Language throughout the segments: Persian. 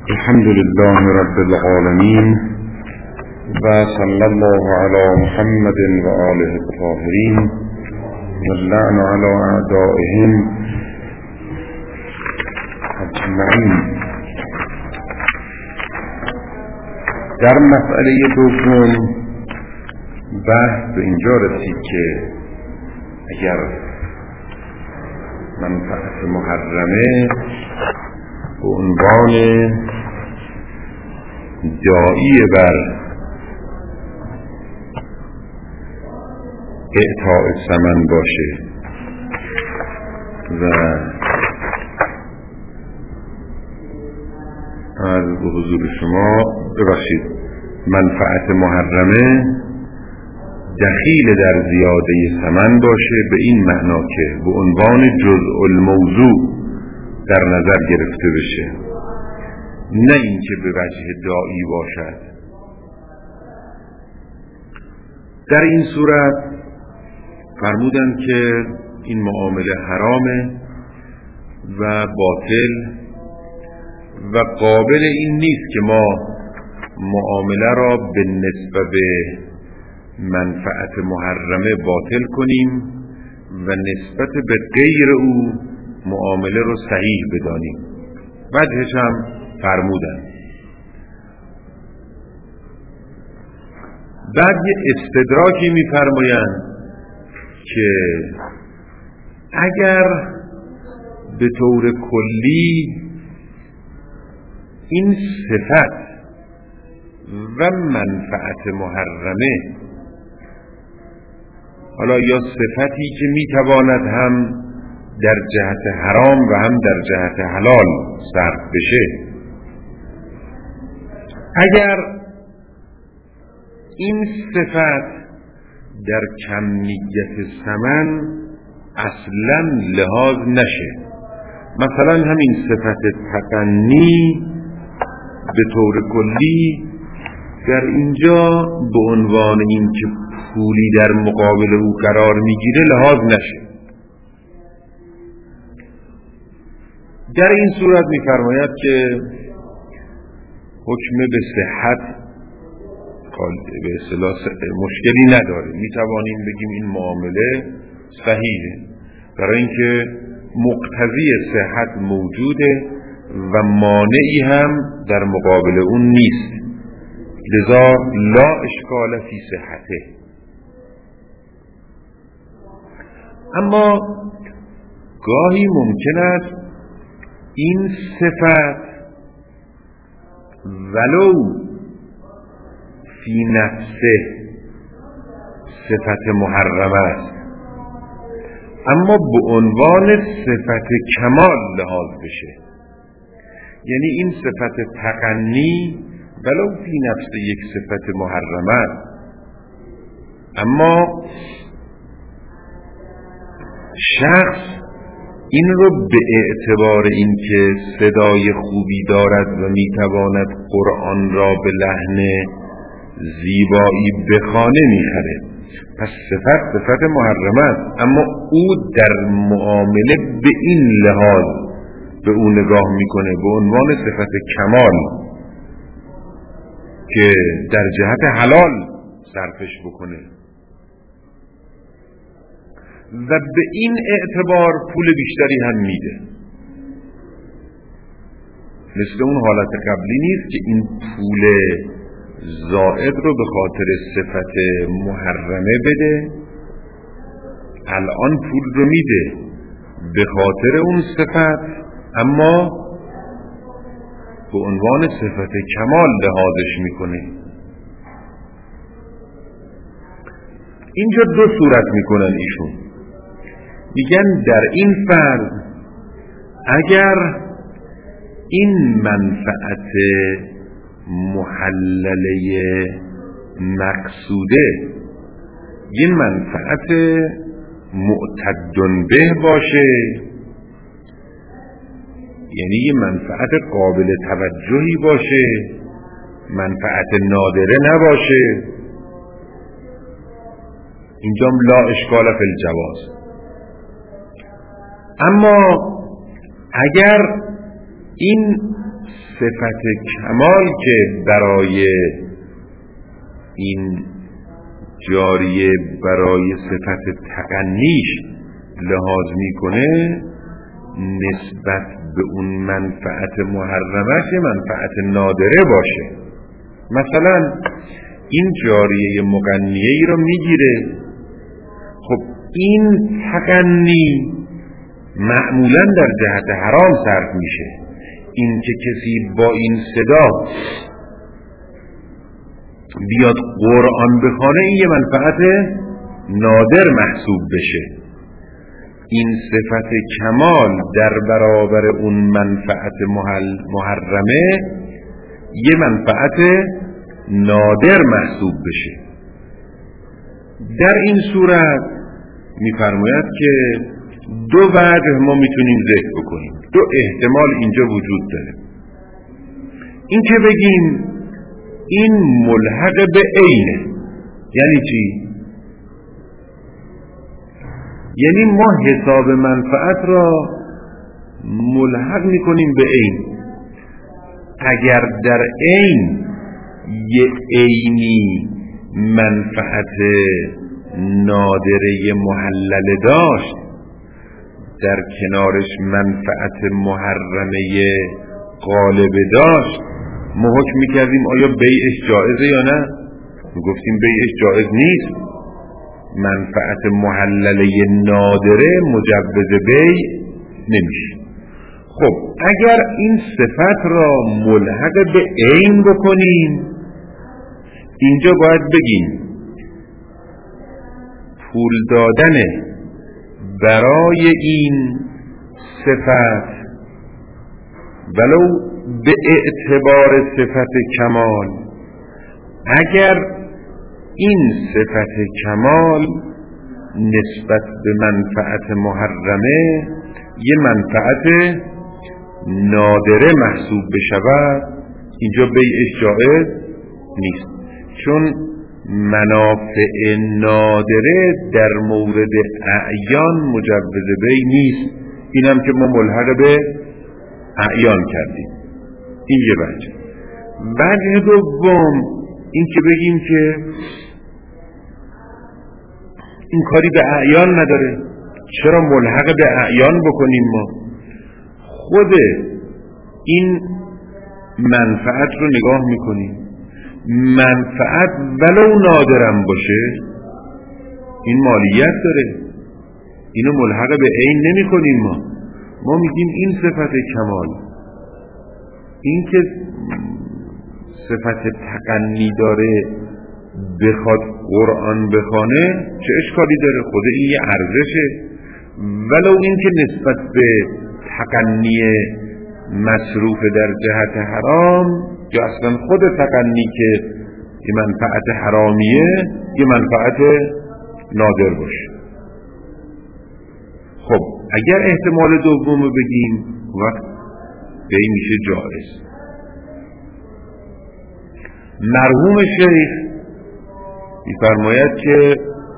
الحمد لله رب العالمين وصلى الله على محمد وآله الطاهرين واللعن على أعدائهم اجمعین. در مسئله دوم بحث به اینجا رسید که اگر منفعت محرمه به عنوان داعی بر اعطاء ثمن باشه و از حضور شما ببخشید منفعت محرمه دخیل در زیاده ثمن باشه به این معنا که به عنوان جزء الموضوع در نظر گرفته بشه، نه اینکه به وجه داعی باشد. در این صورت فرمودند که این معامله حرامه و باطل و قابل این نیست که ما معامله را به نسبت به منفعت محرمه باطل کنیم و نسبت به غیر او معامله رو صحیح بدانیم. وجهش هم فرمودن. بعد یه استدراکی می‌فرمایند که اگر به طور کلی این صفت و منفعت محرمه، حالا یا صفتی که میتواند هم در جهت حرام و هم در جهت حلال صرف بشه، اگر این صفت در کمیت ثمن اصلا لحاظ نشه، مثلا همین صفت تقنی به طور کلی در اینجا به عنوان این که پولی در مقابل او قرار میگیره لحاظ نشه، در این صورت می‌فرماید که حکم به صحت به اصطلاح مشکلی نداره، میتوانیم بگیم این معامله صحیحه، برای اینکه مقتضی صحت موجوده و مانعی هم در مقابل اون نیست، لذا لا اشکال فی صحته. اما گاهی ممکن است این صفت ولو فی نفسه صفت محرمه است، اما به عنوان صفت کمال لحاظ بشه، یعنی این صفت تقنی ولو فی نفسه یک صفت محرمه است، اما شخص این رو به اعتبار اینکه صدای خوبی دارد و میتواند قرآن را به لحن زیبایی بخوانه میخره، پس صفت محرمه است، اما او در معامله به این لحاظ به او نگاه میکنه به عنوان صفت کمال که در جهت حلال صرفش بکنه و به این اعتبار پول بیشتری هم میده. مثل اون حالت قبلی نیست که این پول زائد رو به خاطر صفت محرمه بده، الان پول رو میده به خاطر اون صفت، اما به عنوان صفت کمال لحاظش میکنه. اینجا دو صورت میکنن ایشون، میگن در این فرض اگر این منفعت محلله مقصوده یه منفعت معتد به باشه، یعنی یه منفعت قابل توجهی باشه، منفعت نادره نباشه، اینجا لا اشکال فی الجواز. اما اگر این صفت کمال که برای این جاریه برای صفت تغنیش لحاظ میکنه نسبت به اون منفعت محرمش منفعت نادره باشه. مثلا این جاریه مغنیه ای رو میگیره، خب این تغنی معمولا در جهت حرام صرف میشه. این که کسی با این صدا بیاد قرآن بخونه این یه منفعت نادر محسوب بشه. این صفت کمال در برابر اون منفعت محرمه یه منفعت نادر محسوب بشه. در این صورت میفرماید که دو وجه ما میتونیم ذکر بکنیم، دو احتمال اینجا وجود داره. این که بگیم این ملحق به عینه، یعنی چی؟ یعنی ما حساب منفعت را ملحق میکنیم به عین. اگر در عین یه عینی منفعت نادره محلل داشت، در کنارش منفعت محرمه غالب داشت، ما حکم میکردیم آیا بیعش جائزه یا نه؟ گفتیم بیعش جائز نیست. منفعت محلله نادره مجوز بیع نمیشه. خب اگر این صفت را ملحق به عین بکنیم، اینجا باید بگیم پول دادن برای این صفت ولو به اعتبار صفت کمال، اگر این صفت کمال نسبت به منفعت محرمه یه منفعت نادره محسوب بشود، اینجا بیعش جائز نیست، چون منافع نادره در مورد اعیان مجوز بیع نیست. اینم که ما ملحق به اعیان کردیم. این یه وجه. وجه دوم این که بگیم که این کاری به اعیان نداره، چرا ملحق به اعیان بکنیم؟ ما خود این منفعت رو نگاه میکنیم، منفعت ولو نادرم باشه این مالیت داره، اینو ملحق به عین نمی کنیم. ما میگیم این صفت کمال، این که صفت تغنی داره بخواد قرآن بخونه چه اشکالی داره؟ خود این یه ارزشه، ولو این که نسبت به تغنی مصروف در جهت حرام یا اصلا خود تغنی که یه منفعت حرامیه یه منفعت نادر باشه. خب اگر احتمال دوم بگیم وقت به این میشه جائز. مرحوم شیخ می‌فرماید که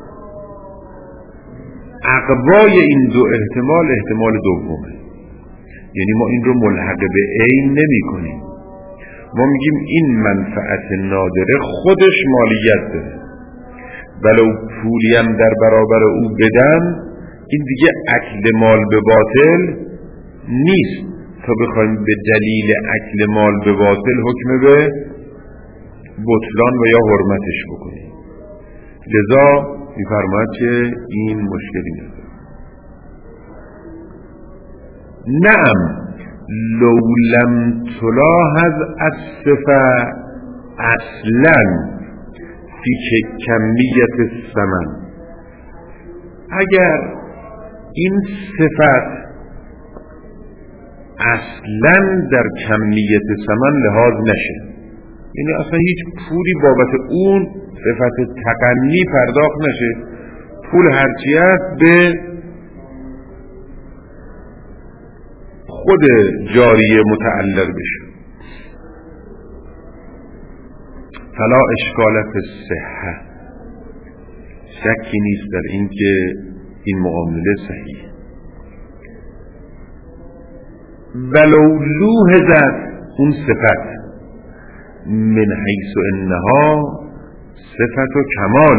عقبای این دو احتمال دومه، یعنی ما این رو ملحق به عین نمی کنیم. ما میگیم این منفعت نادره خودش مالیت داره، ولو پولی هم در برابر او بدن این دیگه اکل مال به باطل نیست تا بخوایم به دلیل اکل مال به باطل حکم به بطلان و یا حرمتش بکنیم. لذا می‌فرماید که این مشکلی نداره. نعم لو لم تلاحظ الصفة اصلا فی کمیت الثمن، اگر این صفت اصلا در کمیت ثمن لحاظ نشه، یعنی اصلا هیچ پولی بابت اون صفت تغنی پرداخت نشه، پول هرچی هست به خود جاریه متعلق بشه، فلا اشکال فی الصحة، شکی نیست در این که این معامله صحیح. ولو لوحظت اون صفت من حیث انها صفت و کمال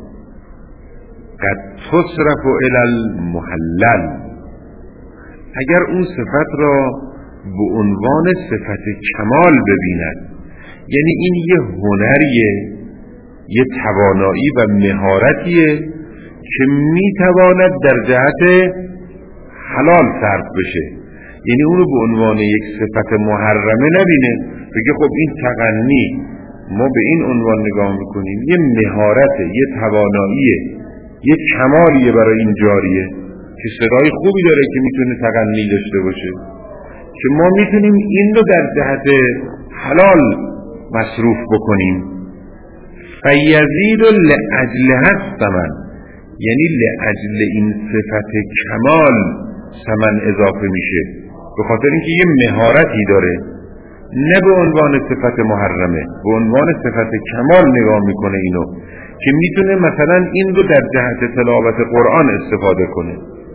قد تصرف الی المحلل. اگر اون صفت را به عنوان صفت کمال ببیند، یعنی این یه هنریه، یه توانایی و مهارتیه که میتواند در جهت حلال صرف بشه، یعنی اونو به عنوان یک صفت محرمه نبینه، بگه خب این تغنی ما به این عنوان نگاه میکنیم یه مهارته، یه تواناییه، یه کمالیه برای این جاریه که صدای خوبی داره که میتونه تغنی داشته باشه، که ما میتونیم این رو در جهت حلال مصروف بکنیم. فیزید لاجلها الثمن، یعنی لاجل این صفت کمال ثمن اضافه میشه، به خاطر اینکه یه مهارتی داره، نه به عنوان صفت محرمه، به عنوان صفت کمال نگاه میکنه اینو، که میتونه مثلا این رو در جهت تلاوت قرآن استفاده کنه.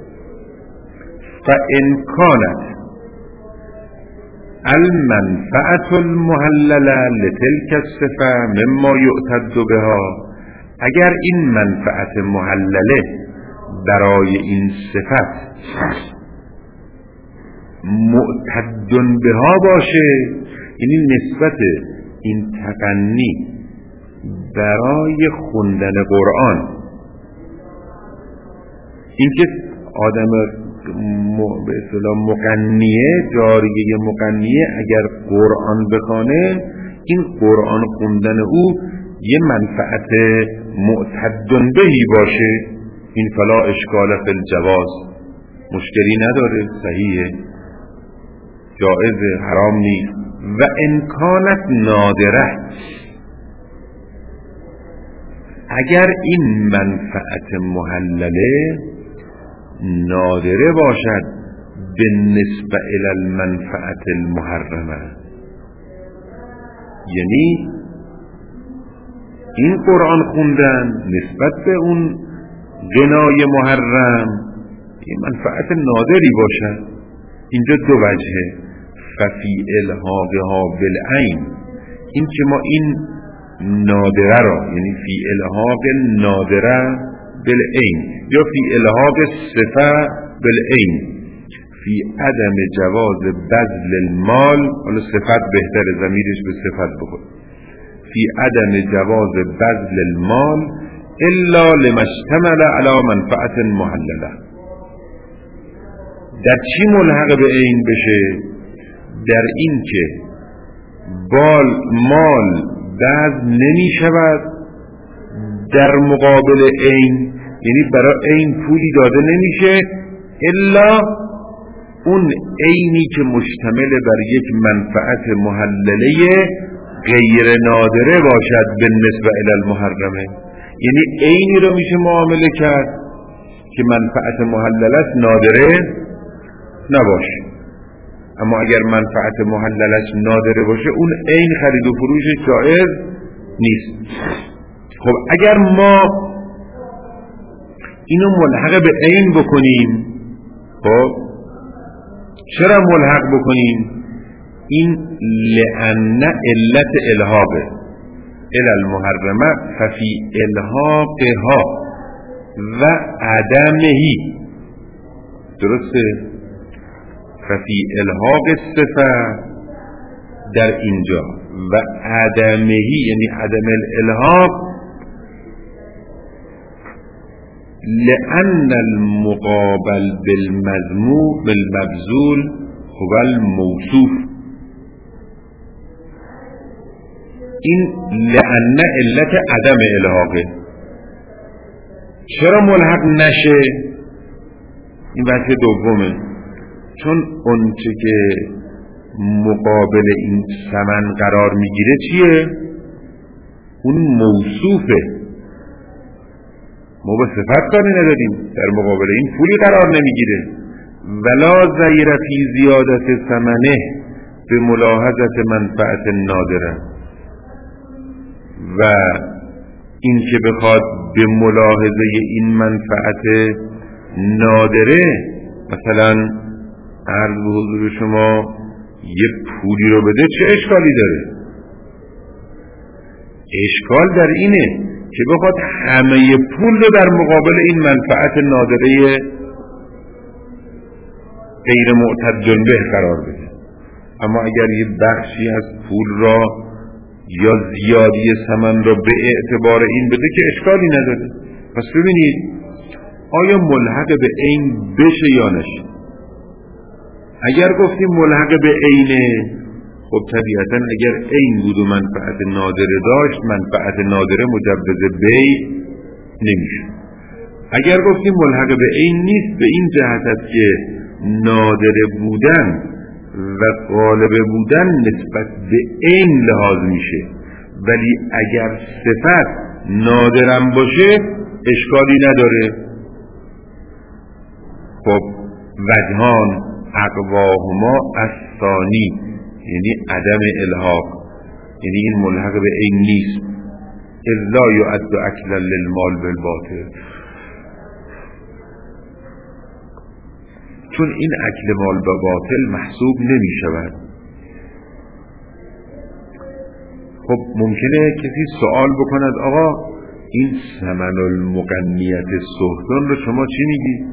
فان کانت المنفعة المحلله لتلك الصفه مما یعتد بها، اگر این منفعت محلله برای این صفت معتد بها باشه، یعنی نسبت این تغنی برای خوندن قرآن، این که آدم به اصطلاح مغنیه، جاریه مغنیه، اگر قرآن بخونه، این قرآن خوندن او یه منفعت معتد بهی باشه، این فلا اشکال فی الجواز، مشکلی نداره، صحیحه، جائزه، حرام نیست. و امکانت نادره، اگر این منفعت محلله نادره باشد بالنسبه الی المنفعت المحرمه، یعنی این قرآن خوندن نسبت به اون غنای محرم این منفعت نادری باشد، اینجا دو وجهه. ففی الحاقها بالعین، این که ما این نادره را، یعنی فی الحاق نادره بالعین یا فی الحاق صفه بالعین، فی عدم جواز بذل المال، حالا صفت بهتره ضمیرش به صفت بخور، فی عدم جواز بذل المال الا لما اشتمل علی منفعت محلله. در چی ملحق به عین بشه؟ در این که مال بذل نمی شود در مقابل عین، یعنی برای عین پولی داده نمیشه الا اون عینی که مشتمل بر یک منفعت محلله غیر نادره باشد بالنسبه الی المحرمه، یعنی عینی رو میشه معامله کرد که منفعت محللش نادره نباشه، اما اگر منفعت محللش نادره باشه اون عین خرید و فروش جایز نیست. خب اگر ما اینو ملحق به عین بکنیم، خب چرا ملحق بکنیم؟ این لأن علت الحاقه الی المحرمه ففی الحاقها و عدمهی، درسته؟ ففی الحاق الصفه در اینجا و عدمهی یعنی عدم الالحاق، لأن المقابل بالمذموم بالمبذول هو الموصوف. این لأن علت عدم الحاقه. چرا ملحق نشه؟ این بحث دومه، چون اونچه که مقابل این ثمن قرار میگیره چیه؟ اون موصوفه، ما به صفت کاری نداریم، در مقابل این پولی قرار نمیگیره. ولا ضیر فی زیادت ثمنه به ملاحظت منفعت نادره، و این که بخواد به ملاحظه این منفعت نادره، مثلا عرض به حضور شما یه پولی رو بده چه اشکالی داره؟ اشکال در اینه که بخواد همه پول رو در مقابل این منفعت نادره غیر معتدل به قرار بده. اما اگر یه بخشی از پول را یا زیادی ثمن را به اعتبار این بده که اشکالی نداره. پس ببینید آیا ملحق به عین بشه یا نشه؟ اگر گفتیم ملحق به عینه، خب طبیعتا اگر عین بود و منفعت نادره داشت، منفعت نادره مجوز بیع نمیشه. اگر گفتیم ملحق به عین نیست، به این جهت است که نادره بودن و غالبه بودن نسبت به عین لحاظ میشه، ولی اگر صفت نادرم باشه اشکالی نداره. خب وجهان اقواهما الثانی، یعنی عدم الحاق، یعنی این ملحق به عین نیست. الا یعد اکلا للمال بالباطل، چون این اکل مال به باطل محسوب نمی شود. خب ممکنه کسی سوال بکند آقا این ثمن المغنیت سهتون رو شما چی میگی؟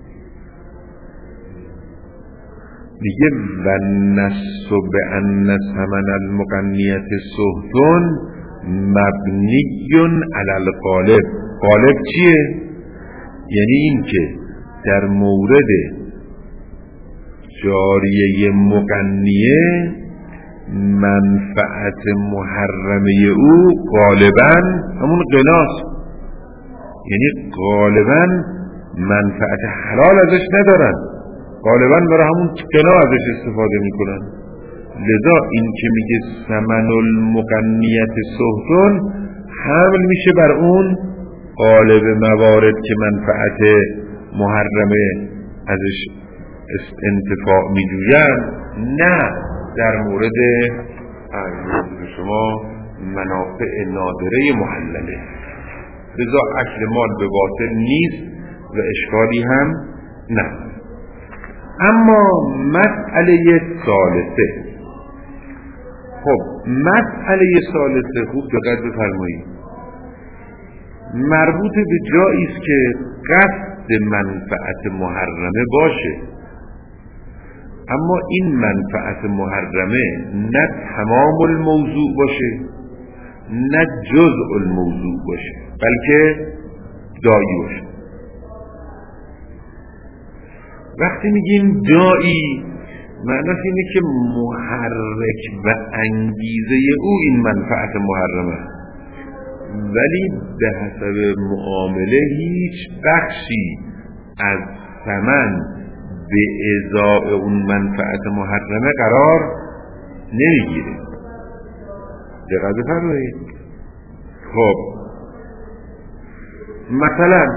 میگه و نص بأن ثمن المغنیت سهتون مبنیون علی الغالب. غالب چیه؟ یعنی این که در مورد جاریه مغنیه منفعت محرمه او غالباً همون قناست، یعنی غالباً منفعت حلال ازش ندارن، غالباً برای همون قنا ازش استفاده میکنن. لذا این که میگه ثمن المغنیت سهتون حمل میشه بر اون غالب موارد که منفعت محرمه ازش انتفاع میجوین، نه در مورد شما منافع نادره محلله. لذا اکل مال به باطل نیست و اشکالی هم نه. اما مسئله ثالثه، خب مسئله ثالثه خوب دقت بفرمایید، مربوط به جایی است که قصد منفعت محرمه باشه، اما این منفعت محرمه نه تمام الموضوع باشه نه جزء الموضوع باشه، بلکه دایی باشه. وقتی میگیم دایی معناش اینه که محرک و انگیزه او این منفعت محرمه، ولی به حسب معامله هیچ بخشی از ثمن به ازای اون منفعت محرمه قرار نمیگیره. دقت بفرمایید. خب مثلا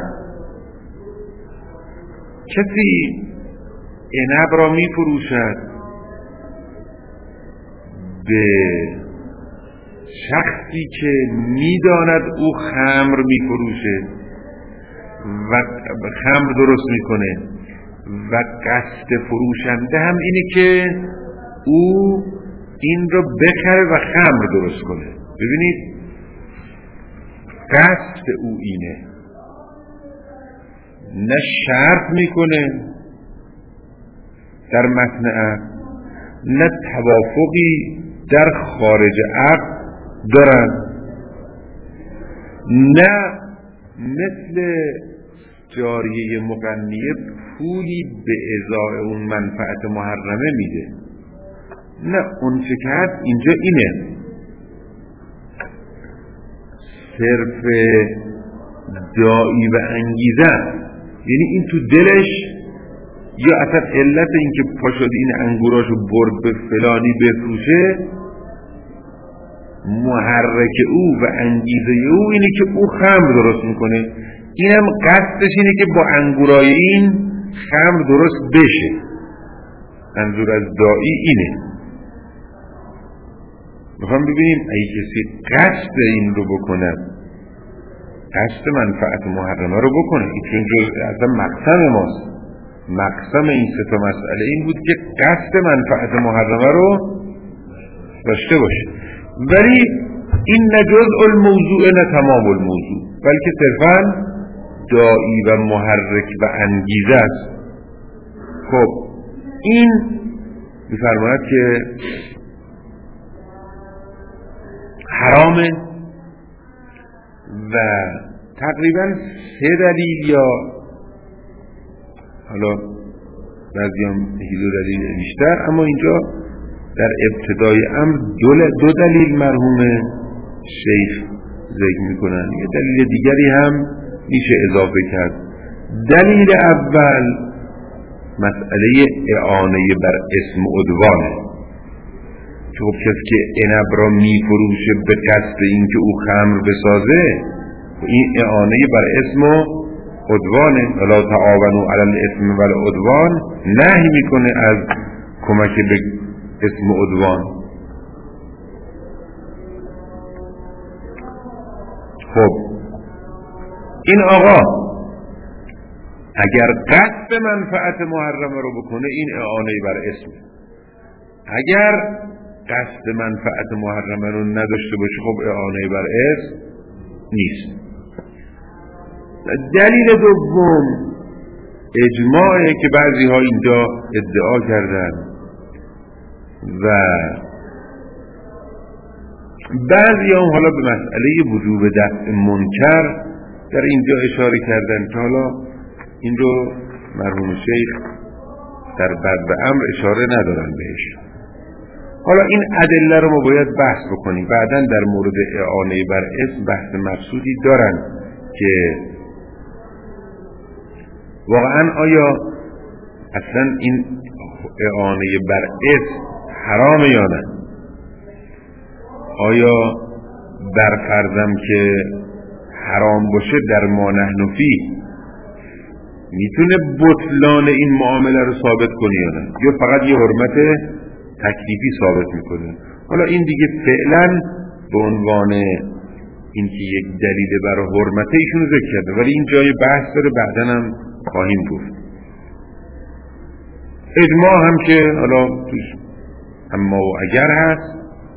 کسی عنب را میفروشد به شخصی که میداند او خمر میفروشه و خمر درست میکنه و قصد فروشنده هم اینه که او این رو بخره و خمر درست کنه. ببینید قصد او اینه، نه شرط میکنه در متن عقد، نه توافقی در خارج عقد دارن، نه مثل جاریه مغنیه پولی به ازای اون منفعت محرمه میده. نه، اون چه کرد اینجا اینه، صرف داعی و انگیزه، یعنی این تو دلش یا اصلا علت این که پاشد این انگوراشو برد به فلانی بفروشه، محرک او و انگیزه او اینه که او خمر درست میکنه، اینم قصدش اینه که با انگورای این خمر درست بشه. منظور از داعی اینه. میخوام ببینیم اگه کسی قصد این رو بکنه، قصد منفعت محرمه رو بکنه، این چون جزء اصلا مقصد ماست، مقسم این سه تا مسئله این بود که قصد منفعت محرمه رو داشته باشه، ولی این نه جزء الموضوع نه تمام الموضوع، بلکه صرفاً داعی و محرک و انگیزه است. خب این می‌فرماید که حرامه و تقریباً 3 دلیل یا حالا بعضی هم 2 دلیل بیشتر، اما اینجا در ابتدای امر 2 دلیل مرحوم شیخ ذکر میکنن. یه دلیل دیگری هم میشه اضافه کرد. دلیل اول مسئله اعانه بر اسم عدوانه، که خب کسی که عنب را میفروشه به قصد اینکه او خمر بسازه، این اعانه بر اسم عدوانه. ولا تعاونوا علی الاثم والعدوان نهی میکنه از کمک به اسم عدوان. خب این آقا اگر قصد منفعت محرمه رو بکنه این اعانه بر اسم، اگر قصد منفعت محرمه رو نداشته باشه خب اعانه بر اسم نیست. دلیل دوم اجماعه که بعضی ها اینجا ادعا کردن و بعضی هم حالا به مسئله وجوب دفع منکر در اینجا اشاره کردن که حالا این رو مرحوم شیخ در بد امر اشاره ندارن بهش. حالا این ادله رو ما باید بحث بکنیم، بعداً در مورد اعانه بر اسم بحث مقصودی دارن که واقعاً آیا اصلا این اعانه بر اسم حرام یا نه؟ آیا برفرضم که حرام باشه در ما نحن فی میتونه بطلان این معامله رو ثابت کنه یا نه، یا فقط یه حرمت تکلیفی ثابت میکنه؟ حالا این دیگه فعلا به عنوان اینکه یک دلیل برای حرمته ایشون ذکر کرده، ولی این جای بحث داره، بعداً هم خواهیم گفت. اجماع هم که حالا توش اما و اگر هست،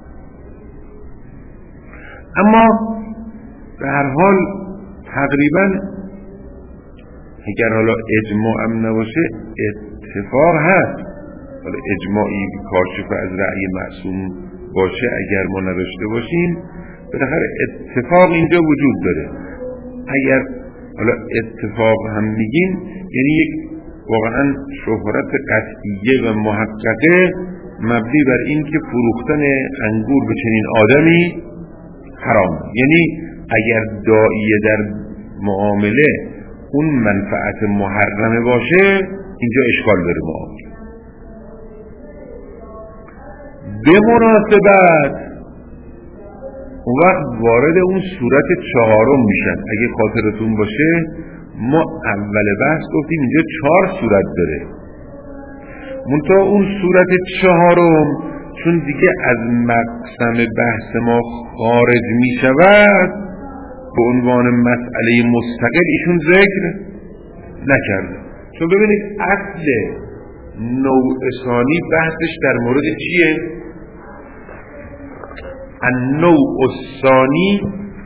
اما به هر حال تقریبا اگر حالا اجماع هم نباشه اتفاق هست. حالا اجماعی کاشف از رأی معصوم باشه اگر ما نداشته باشیم، بالاخره اتفاق اینجا وجود داره. اگر حالا اتفاق هم میگیم یعنی یک واقعا شهرت قطعیه و محققه مبنی بر این که فروختن انگور به چنین آدمی حرام. یعنی اگر داعیه در معامله اون منفعت محرمه باشه اینجا اشکال داره معامله. به مناسبت اون وقت وارد اون صورت 4 میشن. اگه خاطرتون باشه ما اول بحث گفتیم اینجا 4 صورت داره، منتها اون صورت 4 چون دیگه از مقسم بحث ما خارج میشود به عنوان مسئله مستقل ایشون ذکر نکرده. چون ببینید اصل نوع ثانی بحثش در مورد چیه؟ النوع الثانی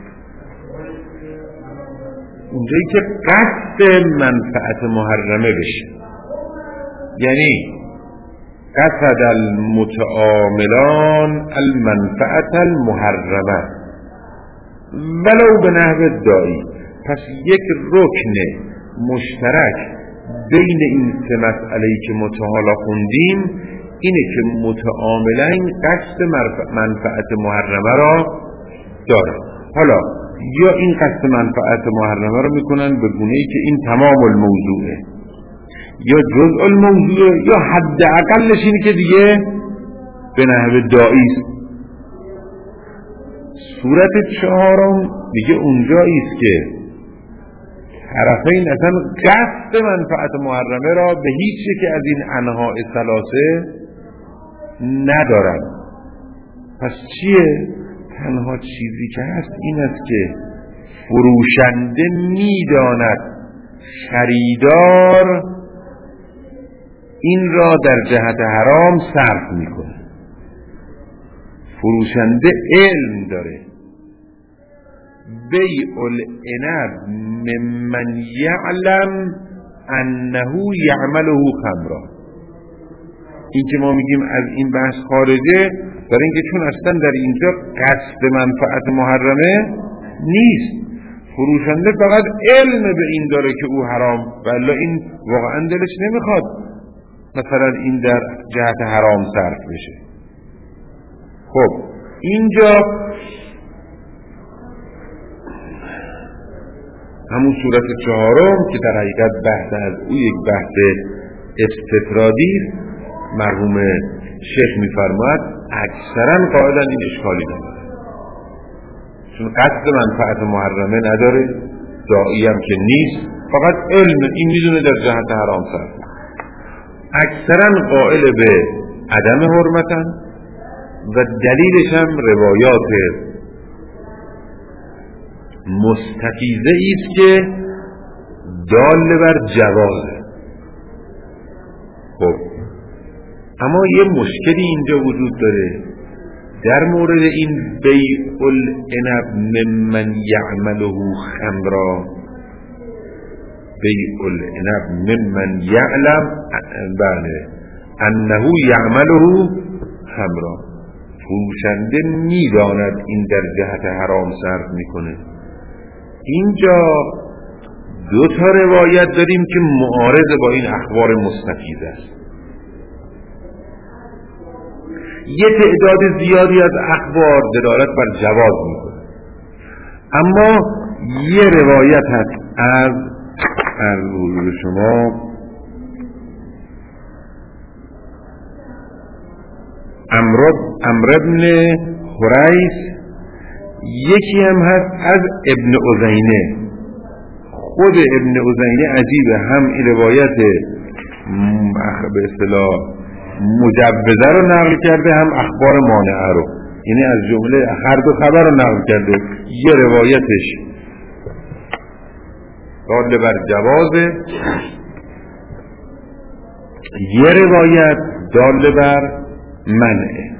اونجایی که قصد منفعت محرمه بشه، یعنی قصد المتعاملان المنفعت المحرمه ولو به نحو داعی. پس یک رکن مشترک بین این 3 مسئله‌ای که متعالا خوندیم اینه که متعاملین قصد منفعت محرمه را دارن. حالا یا این قصد منفعت محرمه را میکنن به گونه‌ای که این تمام الموضوعه، یا جزء الموضوعه، یا حد اقلش اینه که دیگه به نحو داعی است. صورت 4 دیگه اونجایی است که طرفین اصلا قصد منفعت محرمه را به هیچ یک از این انواع ثلاثه ندارن. پس چیه؟ تنها چیزی که هست این است که فروشنده میداند خریدار این را در جهت حرام صرف میکنه. فروشنده علم داره. بیع العنب ممن یعلم انه یعمله خمرا. این که ما میگیم از این بحث خارجه، برای اینکه چون اصلا در اینجا قصد منفعت محرمه نیست، فروشنده فقط علم به این داره که او حرام، ولی این واقعا دلش نمیخواد مثلا این در جهت حرام صرف بشه. خب اینجا همون صورت چهارم که در حقیقت بحث از او یک بحث استطرادی، مرحوم شیخ میفرماید اکثرا قائلا این اشکالی نداره، چون قصد منفعت محرمه نداره، داعی هم که نیست، فقط علم این میدونه در جهت حرام صرف. اکثرا قائل به عدم حرمتن و دلیلش هم روایات مستفیضه ایست که دال بر جوازه. خب اما یه مشکلی اینجا وجود داره در مورد این بیع العنب ممن یعمله خمرا. بیع العنب ممن یعلم انه یعمله خمرا، فروشنده میداند این در جهت حرام صرف میکنه. اینجا دو تا روایت داریم که معارض با این اخبار مستفیض است. یه تعداد زیادی از اخبار دلالت بر جواز میکنه، اما یه روایت هست از حضور شما عمرو بن حریث، یکی هم هست از ابن عزینه. خود ابن عزینه عجیبه، هم این روایت به اصطلاح مجوزه رو نقل کرده، هم اخبار مانعه رو، یعنی از جمله هر دو خبر رو نقل کرده. یه روایتش دال بر جوازه، یه روایت دال بر منعه.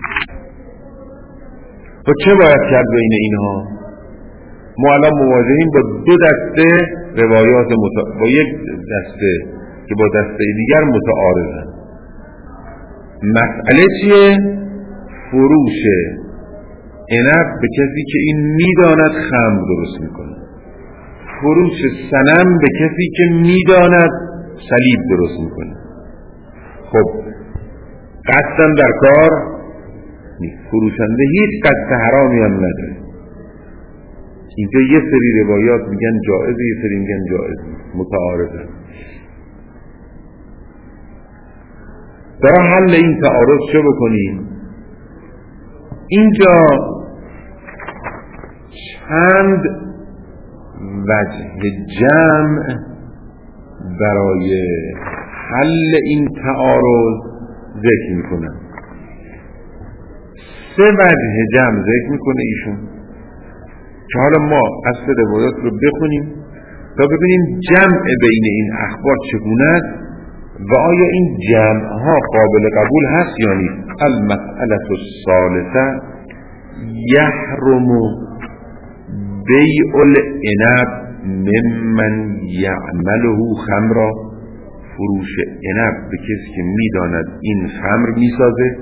و چه باید کرد بین اینها؟ ما الان مواجهیم با دو دسته روایات با یک دسته که با دسته دیگر متعارضن. مسئله چیه؟ فروش عنب به کسی که این میداند خمر درست میکنه، فروش صنم به کسی که میداند صلیب درست میکنه. خب قصدم در کار نیست، فروشنده هیچ قصد حرامی هم نداره. اینجا یه سری روایات میگن جائزه، یه سری میگن جائز نیست، متعارضه. برای حل این تعارض چه بکنیم؟ اینجا چند وجه جمع برای حل این تعارض ذکر میکنن. 3 وجه جمع ذکر میکنه ایشون که حالا ما اصل روایات رو بخونیم تا ببینیم جمع بین این اخبار چگونه است و آیا این جمع ها قابل قبول هست یا نیست. المسئله الثالثه یحرم بیع العنب ممن یعمله خمرا، فروش عنب به کسی که میداند این خمر میسازه.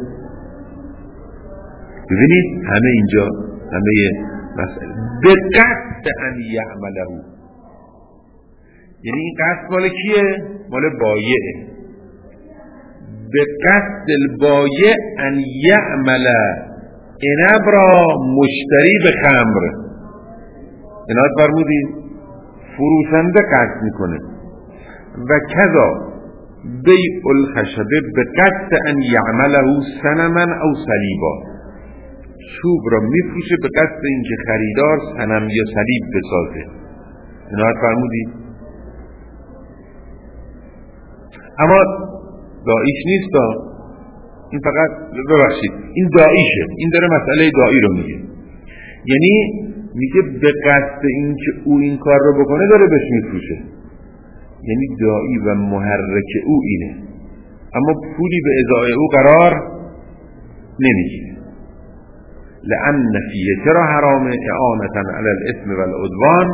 ببینید همه اینجا همه مسئله به قصد ان یعمله، یعنی این قصد مال کیه؟ مال بایعه. به قصد البایع ان یعمل عنب را مشتری به خمر. عنایت فرمودید فروشنده قصد میکنه. و کذا بیع الخشبه به قصد ان یعمله صنما او صلیبا، چوب را میفروشه به قصد اینکه خریدار صنم یا صلیب بسازه. عنایت فرمودید. اما داعیش نیست، این فقط ببخشید این داعیشه، این داره مسئله داعی رو میگه، یعنی میگه به قصد این که او این کار رو بکنه داره بهش میفروشه، یعنی داعی و محرک او اینه. اما پولی به ازای او قرار نمیگیره. لأن فیه، چرا حرامه؟ اعانتا علی الاثم و العدوان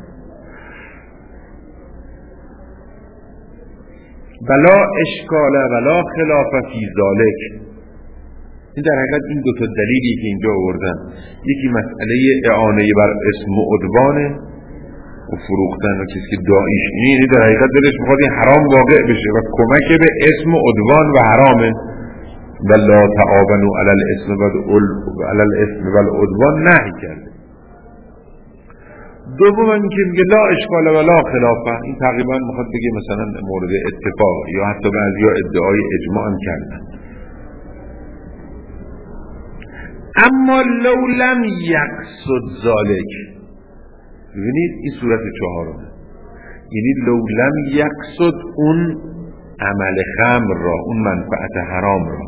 ولا اشکال ولا خلاف فی ذالک. این در حقیقت این دو تا دلیلی که اینجا آوردن، یکی مسئله اعانه بر اسم و عدوانه و فروختن و چیزی که داعیش اینه، در حقیقت دلش میخواد این حرام واقع بشه و کمک به اسم و عدوان و حرامه. ولا تعاونوا علی الاسم و العدوان نهی کرده. دوم اینکه میگه لا اشکال ولا خلافه، این تقریبا میخواد بگه مثلا مورد اتفاق، یا حتی بعضیا ادعای اجماع هم کردن. اما لو لم یقصد ذالک، ببینید این صورت چهارمه، یعنی لو لم یقصد اون عمل خمر را، اون منفعت حرام را.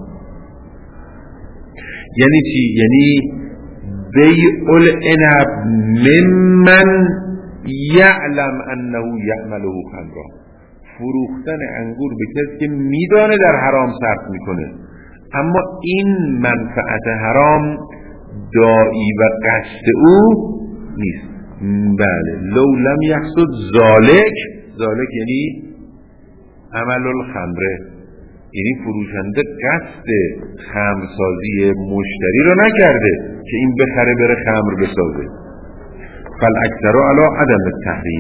یعنی چی؟ یعنی بیع العنب ممن یعلم انه یعمله خمرا، فروختن انگور به کسی که میدانه در حرام صرف میکنه اما این منفعت حرام داعی و قصد او نیست. بله، لو لم یقصد ذالک، ذالک یعنی عمل الخمره، یعنی فروشنده قصد خمرسازی مشتری رو نکرده که این بخره بره خمر بسازه. فالاکثر علی عدم التحریم.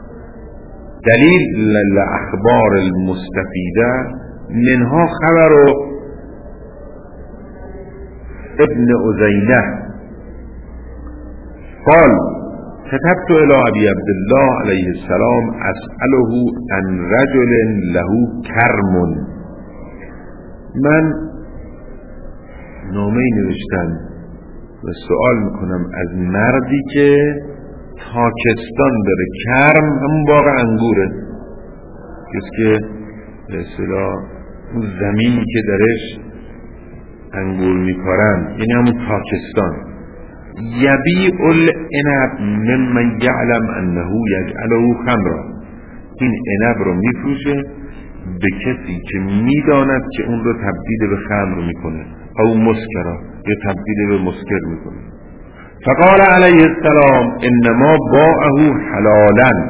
دلیل الاخبار المستفیده منها خبر ابن عزینه قال كتبت الى ابي عبد الله علیه السلام اسأله عن رجل له کرم. من نامه نوشتم و سوال میکنم از مردی که تاکستان داره. کرم همون باغ انگوره، کسی که به اصطلاح اون زمینی که درش انگور میکارن، یعنی همون تاکستان. یبیع العنب ممن یعلم انه یجعله خمرا، این عنب رو میفروشه به کسی که میداند که اون رو تبدیل به خمر میکنه، او مسکرا، یا تبدیل به مسکر میکنه. فقال علیه السلام انما باعه حلالا،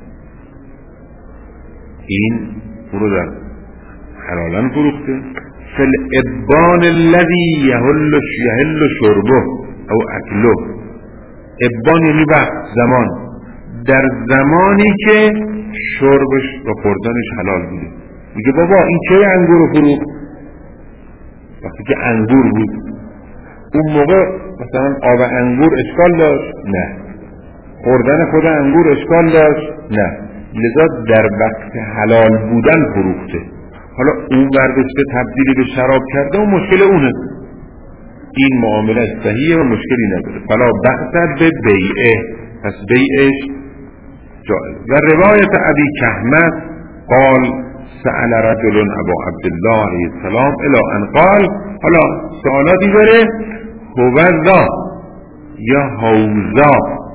این اون رو در حلالا فروخته. فی الابان الذی یحل شربه او اکله، ابان یعنی وقت، زمان، در زمانی که شربش و خوردنش حلال بوده. میگه بابا این چه انگور رو فروخت؟ وقتی که انگور بود. اون موقع مثلا آب انگور اشکال داشت؟ نه. خوردن خود انگور اشکال داشت؟ نه. لذا در وقت حلال بودن فروخته. حالا اون برداشته تبدیلی به شراب کرده و مشکل اونه. این معامله صحیحه و مشکلی نداره. فلا بأس به بیعه، پس بیعش جائز. و روایت ابی کهمه قال سأل رجل ابو عبدالله علیه السلام الى ان قال، حالا سوالاتی داره، هوذا یا هوزا،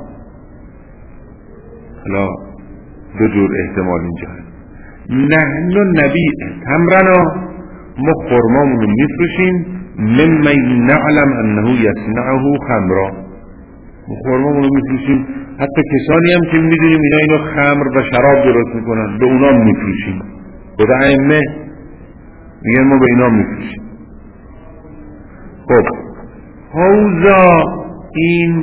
حالا دو جور احتمال اینجا هست. نحن نبیع تمرنا، ما خرمامونو میفروشیم، ممن نعلم انه یصنعه خمرا، ما خرمامونو میفروشیم حتی کسانی هم که میدونیم اینا اینو خمر و شراب درست میکنن، به اونا میفروشیم. خدا ائمه میگن ما به اینا میفروشیم. خب حوزا این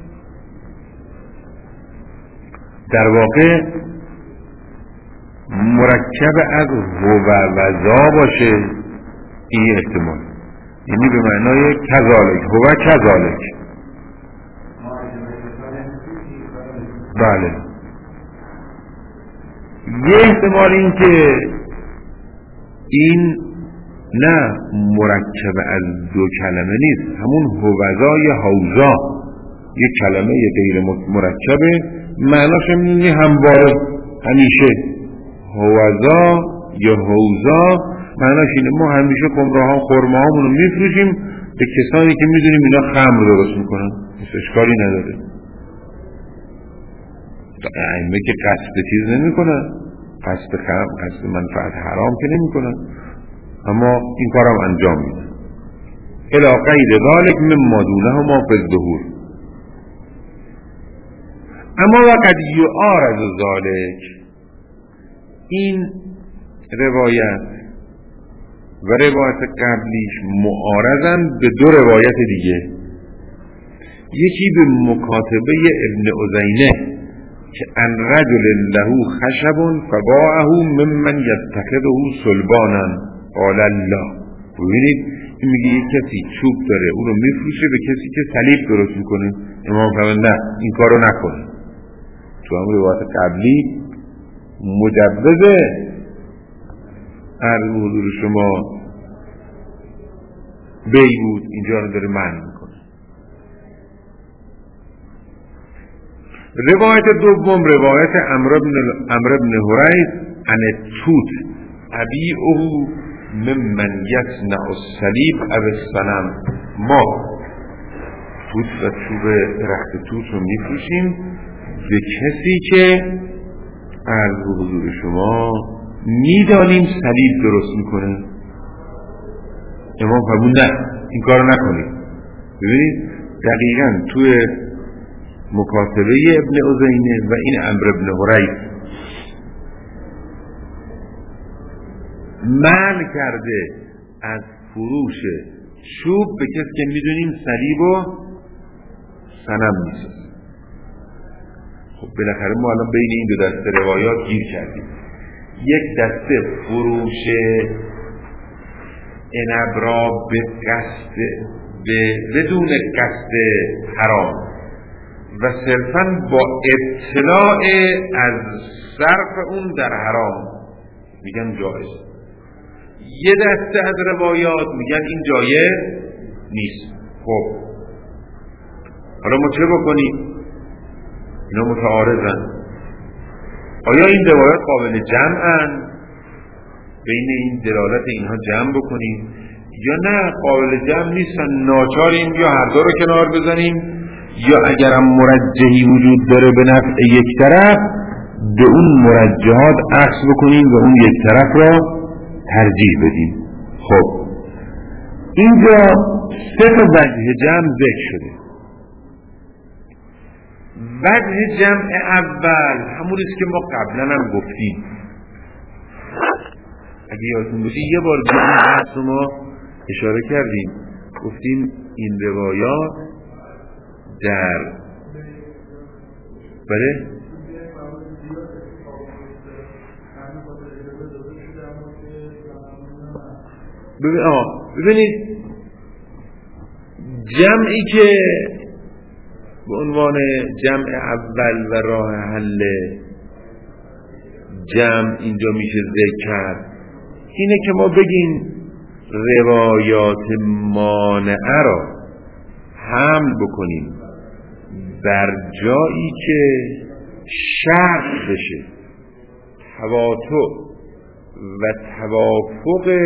در واقع مرکب از هو و ذا باشه، این احتمال، یعنی به معنای کذالک، هو کذالک. بله، یه احتمال این که این نه مرکب از دو کلمه نیست، همون هوذا یا حوزا یک کلمه غیر مرکبه، معناش اینه همواره، همیشه. هوذا یا حوزا معناش اینه ما همیشه خرمه هامونو میفروشیم به کسانی که میدونیم اینا خمر درست میکنن، اشکالی نداره. ائمه که قصد چیز نمیکنن، قصد منفعت حرام که نمیکنن. اما این کارم انجام میدن. الی غیر ذلک مما دونهما فی الظهور. اما وقد یعارض ذلک، این روایت و روایت قبلیش معارضن به دو روایت دیگه. یکی به مکاتبه ابن عزینه که ان رجل له خشب فباعه ممن یتخذه صلبانا قال الله. ببینید این میگه یک کسی چوب داره اونو میفروشه به کسی که صلیب درست میکنه. امام فرمود نه این کارو نکنه. تو هم روایت قبلی مجوزه، عرض حضور شما بی بود، اینجا رو داره معنی میکنه. روایت دوم روایت عمرو بن حریث عن توت ابیعه ممن یصنع الصلیب او الصنم. ما توت و چوب درخت توت رو میفروشیم به کسی که عرض حضور شما میدانیم صلیب درست میکنه. امام فرمود نه این کارو نکنید. ببینید دقیقاً توی مکاتبه ابن عزینه و این عمرو بن حریث منع کرده از فروش چوب به کسی که میدونیم صلیب و صنم میسازه. خب بالاخره ما الان بین این دو دسته روایات گیر کردیم. یک دسته فروش عنب را بدون قصد حرام و صرفاً با اطلاع از صرف اون در حرام میگن جایز. یه دسته از روایات میگن این جایز نیست. خب حالا ما چه بکنیم؟ اینا متعارضن. آیا این روایات قابل جمعن؟ بین این دلالت اینها جمع بکنیم یا نه قابل جمع نیستن، ناچاریم یا هر دو رو کنار بزنیم، یا اگرم مرجحی وجود داره به نفع یک طرف به اون مرجحات عکس بکنیم و اون یک طرف را ترجیح بدیم. خب اینجا سه تا وجه جمع ذکر شده. وجه جمع اول همونیست که ما قبلا هم گفتیم. اگه یادتون باشه یه بار دیگه این بحث ما اشاره کردیم، گفتیم این روایات در ببینید جمعی که به عنوان جمع اول و راه حل جمع اینجا میشه ذکر کرد اینه که ما بگیم روایات مانعه را حمل بکنیم بر جایی که شرط بشه، تواتر و توافق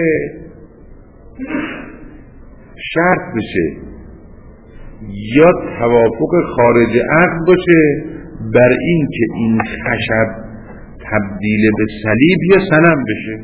شرط بشه یا توافق خارج عقل باشه بر این که این خشب تبدیل به صلیب یا صنم بشه.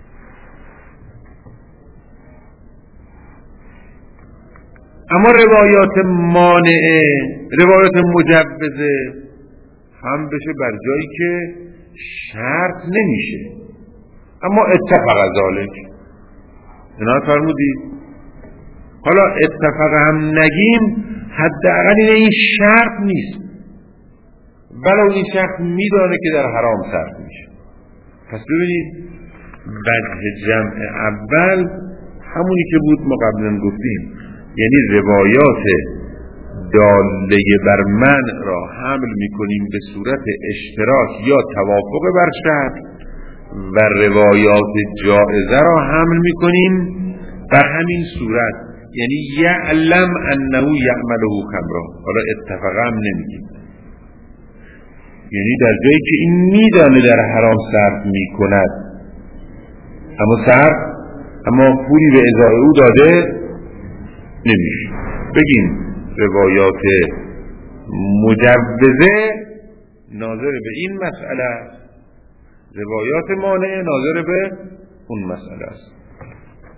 اما روایات مانعه، روایات مجوزه هم بشه بر جایی که شرط نمیشه. اما اتفق ذالک اینا فرمودید. حالا اتفق هم نگیم حداقل این شرط نیست، ولو این شخص میدانه که در حرام صرف میشه. پس ببینید وجه جمع اول همونی که بود ما قبلا گفتیم، یعنی روایات داله بر منع را حمل میکنیم به صورت اشتراک یا توافق بر شرط و روایات جائزه را حمل میکنیم بر همین صورت، یعنی یعلم انه یعمله خمرا. حالا اتفاقا هم نمیگیم، یعنی در جایی که این میدانه در حرام صرف میکند اما پولی به ازای او داده نمیشه. بگیم روایات مجوزه ناظر به این مسئله است، روایات مانع ناظر به اون مسئله است.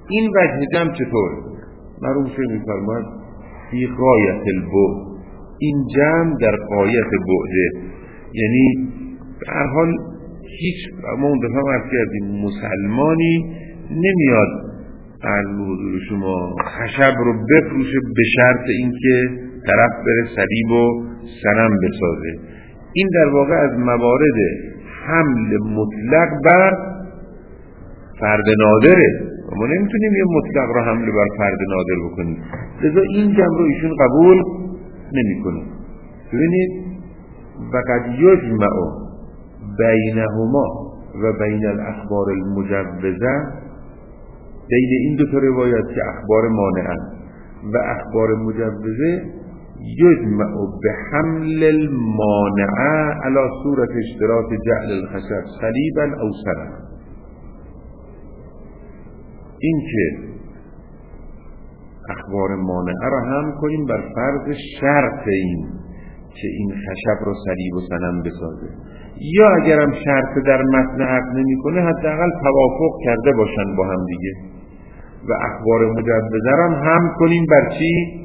این وجه جمع چطور؟ مرحوم شیخ می‌فرماید فی غایت البعد، این جمع در غایت بعده، یعنی به هر حال هیچ، ما اون دفعه عرض کردیم مسلمانی نمیاد از حضور شما خشب رو بفروشه به شرط اینکه طرف بره صلیب و صنم بسازه. این در واقع از موارد حمل مطلق بر فرد نادره، ما نمیتونیم یه مطلق رو حمل بر فرد نادر بکنیم، لذا این جمع رو ایشون قبول نمیکنه. ببینید وقد یجمع بینهما و بین الاخبار المجوزه، بین این دو تا روایت که اخبار مانعه و اخبار مجوزه، یجمع بحمل المانعه علی صورت اشتراط جعل الخشب صلیبا او صنما. این که اخبار مانعه را هم کنیم بر فرض شرط این که این خشب را صلیب و صنم بسازه، یا اگرم شرط در متن عقد نمی کنه حداقل توافق کرده باشن با هم دیگه. و اخبار مجوزه را هم کنیم بر چی؟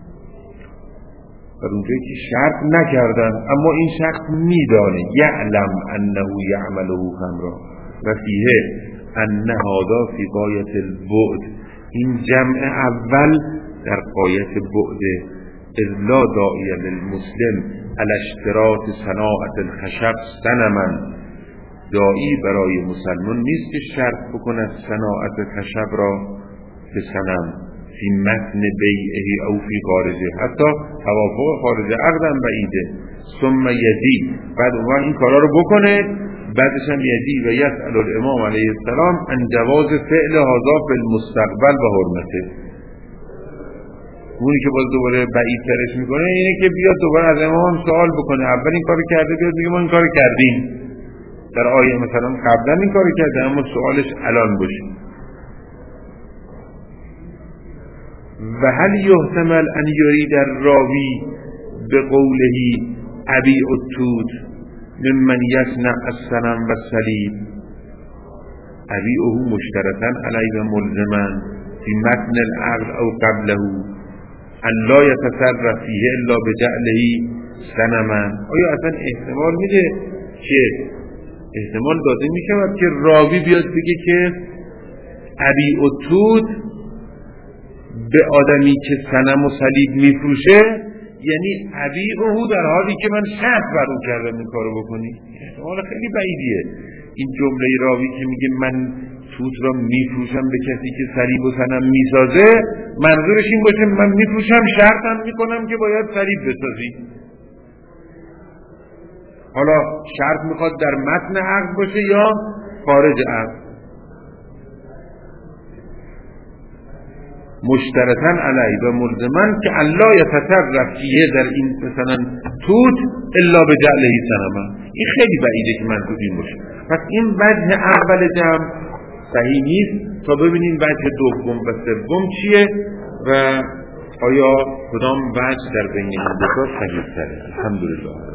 بر اونجایی که شرط نکردن اما این شخص میدانه، یعلم انه یعمله خمرا و فیه ان هذا فی غایت البعد. این جمع اول در غایت بعد، اذ لا داعی للمسلم علی اشتراط صناعة الخشب صنما، داعی برای مسلمان نیست که شرط بکند صناعت خشب را به صنم فی متن بیعه او فی خارجه، حتی توافق خارج عقدم بعیده. ثم یزید، بعد اون این کارا رو بکنه، بعدش هم یزید و یسأل الامام علیه السلام عن جواز فعل هذا فی المستقبل و حرمته. اونی که باز دوباره بعید ترش میکنه اینه که بیاد دوباره از امام سوال بکنه، اول این کارو کرده بیاد بگه ما این کارو کردیم، در آیه مثلا قبلا این کارو کرده اما سوالش الان باشه. و هل یحتمل ان یرید الراوی بقوله ابیع التوت ممن یصنع الصنم و الصلیب ابیعه مشترطا علیه ملزما فی متن العقد او قبله ان لا یتصرف فیه الا بجعله صنما. آیا اصلا احتمال میده که احتمال داده میشود که راوی بیاد بگه که ابیع التوت به آدمی که صنم و صلیب میفروشه یعنی ابیعه در حالی که من شرط بر اون کردم این کارو بکنی؟ احتمال خیلی بعیدیه. این جمله راوی که میگه من توت را میفروشم به کسی که صلیب و صنم میسازه، منظورش این باشه من میفروشم شرطم میکنم که باید صلیب بسازی. حالا شرط میخواد در متن عقد باشه یا خارج عقد. مشترطاً علیه و ملزماً که الله یتصرف فیه در این مثلا توت الا بجعله صنما. این خیلی بعیده که منظور این باشه. پس این وجه اول جمع صحیح نیست تا ببینیم وجه دوم و سوم چیه و آیا کدام وجه در بین این دو تا صحیح تره. الحمدلله.